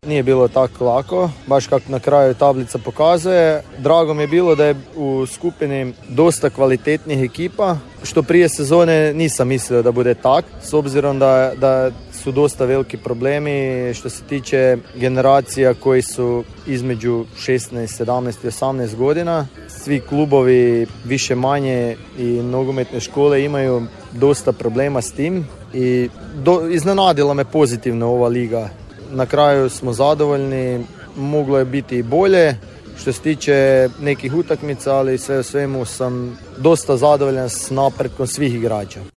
nije bilo tako lako, baš kako na kraju tablica pokazuje. Drago mi je bilo da je u skupini dosta kvalitetnih ekipa, što prije sezone nisam mislio da bude tak, s obzirom da su dosta veliki problemi što se tiče generacija koji su između 16, 17 i 18 godina. Svi klubovi više manje i nogometne škole imaju dosta problema s tim i iznenadila me pozitivno ova liga. Na kraju smo zadovoljni, moglo je biti i bolje što se tiče nekih utakmica, ali sve u svemu sam dosta zadovoljan s napretkom svih igrača.